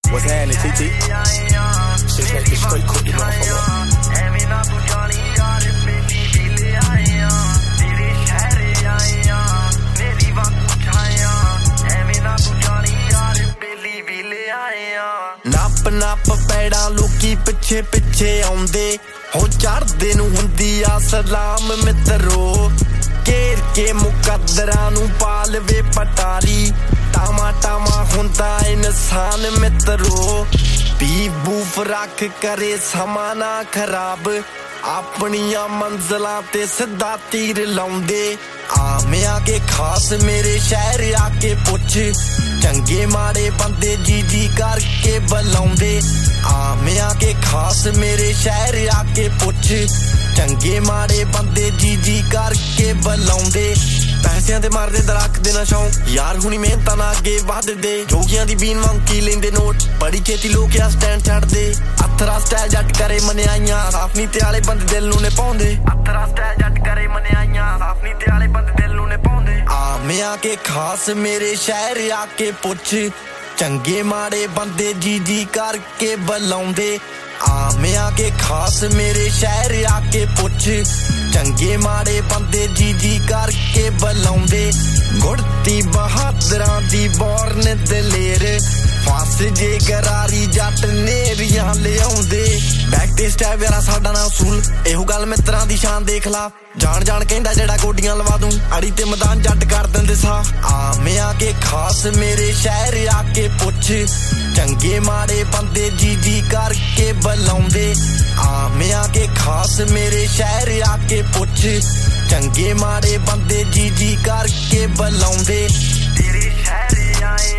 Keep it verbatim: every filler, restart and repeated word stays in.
What's happening, T T? Shit, make me straight cook you motherfucker. ਨੱਪ ਨੱਪ ਪੈੜਾਂ ਲੋਕੀ ਪਿੱਛੇ ਪਿੱਛੇ ਆਉਂਦੇ ਹੋ ਚੜਦੇ ਨੂੰ ਹੁੰਦੀ ਆ ਸਲਾਮ ਮਿੱਤਰੋ ਘੇਰ ਕੇ ਮੁਕੱਦਰਾਂ ਨੂੰ ਪਾ ਲਵੇ ਪਟਾਰੀ ਟਾਮਾ ਟਾਮਾ ਹੁੰਦਾ ਇਨਸਾਨ ਮਿੱਤਰੋ ਬੀਫ ਬੂਫ ਰੱਖ ਕਰੇ ਸਮਾਂ ਨਾ ਖਰਾਬ ਆਪਣੀਆਂ ਮੰਜ਼ਲਾਂ ਤੇ ਸਿੱਧਾ ਤੀਰ ਲਾਉਂਦੇ ਆਮਿਆਂ ਕੇ ਖਾਸ ਮੇਰੇ ਸ਼ਹਿਰ ਆ ਕੇ ਪੁੱਛ ਚੰਗੇ ਮਾੜੇ ਬੰਦੇ ਜੀ ਜੀ ਕਰਕੇ ਬੁਲਾਉਂਦੇ ਆਮਿਆਂ ਕੇ ਖਾਸ ਮੇਰੇ ਸ਼ਹਿਰ ਆ ਕੇ ਪੁੱਛ ਚੰਗੇ ਮਾੜੇ ਬੰਦੇ ਜੀ ਜੀ ਕਰਕੇ ਬੁਲਾਉਂਦੇ ਪੈਸਿਆਂ ਦੇ ਮਾਰਦੇ ਦਰਖਤ ਦੇ ਨਾ ਸ਼ੌਂਕ ਯਾਰ ਹੁਣੀ ਮਿਹਨਤਾਂ ਨਾਲ ਅੱਗੇ ਵਧਦੇ ਜੋਗੀਆਂ ਦੀ ਬੀਨ ਵਾਂਗ ਕੀ ਲੈਂਦੇ ਨੋਟ ਬੜੀ ਛੇਤੀ ਲੋਕ ਆ ਸਟੈਂਡ ਛੱਡਦੇ ਅਥਰਾ ਸਟਾਈਲ ਜੱਟ ਕਰੇ ਮਨਿਆਈਆਂ ਸਾਫ ਨੀਤੇ ਵਾਲੇ ਬੰਦੇ ਦਿਲ ਨੂੰ ਨੇ ਪਾਉਂਦੇ ਅਥਰਾ ਸਟਾਈਲ ਜੱਟ ਕਰੇ ਮਨਿਆਈਆਂ ਸਾਫ ਨੀਤੇ ਵਾਲੇ ਬੰਦੇ ਦਿਲ ਨੂੰ ਨੇ ਪਾਉਂਦੇ ਆਮਿਆਂ ਕੇ ਖਾਸ ਮੇਰੇ ਸ਼ਹਿਰ ਆ ਕੇ ਪੁੱਛ ਚੰਗੇ ਮਾੜੇ ਬੰਦੇ ਜੀ ਜੀ ਕਰਕੇ ਬੁਲਾਉਂਦੇ ਆਮਿਆਂ ਕੇ ਖਾਸ ਮੇਰੇ ਸ਼ਹਿਰ ਆ ਕੇ ਪੁੱਛ ਚੰਗੇ ਮਾੜੇ ਬੰਦੇ ਜੀ ਜੀ ਕਰਕੇ ਬੁਲਾਉਂਦੇ ਗੁੜਤੀ ਬਹਾਦਰਾਂ ਦੀ ਬੋਰਨ ਦਲੇਰ ਫਸ ਜੇ ਗਰਾਰੀ ਜੱਟ ਨੇਰੀਆਂ ਲਿਆਉਂਦੇ ਬੈਕ ਤੇ ਸਟੈਪ ਯਾਰਾ ਸਾਡਾ ਨਾ ਉਸੂਲ ਇਹੋ ਗੱਲ ਮਿੱਤਰਾਂ ਦੀ ਸ਼ਾਨ ਦੇਖ ਲਾ ਜਾਣ ਜਾਣ ਕਹਿੰਦਾ ਜਿਹੜਾ ਗੋਡੀਆਂ ਲਵਾ ਦੂੰ ਅੜੀ ਤੇ ਮੈਦਾਨ ਜੱਟ ਕਰ ਦਿੰਦੇ ਸਾਹ ਆਮਿਆਂ ਕੇ ਖਾਸ ਮੇਰੇ ਸ਼ਹਿਰ ਆ ਕੇ ਪੁੱਛ ਚੰਗੇ ਮਾੜੇ ਬੰਦੇ ਜੀ ਜੀ ਕਰਕੇ ਬੁਲਾਉਂਦੇ ਆਮਿਆਂ ਕੇ ਖਾਸ ਮੇਰੇ ਸ਼ਹਿਰ ਆ ਕੇ ਪੁੱਛ ਚੰਗੇ ਮਾੜੇ ਬੰਦੇ ਜੀ ਜੀ ਕਰਕੇ ਬੁਲਾਉਂਦੇ ਤੇਰੇ ਸ਼ਹਿਰ ਆਏ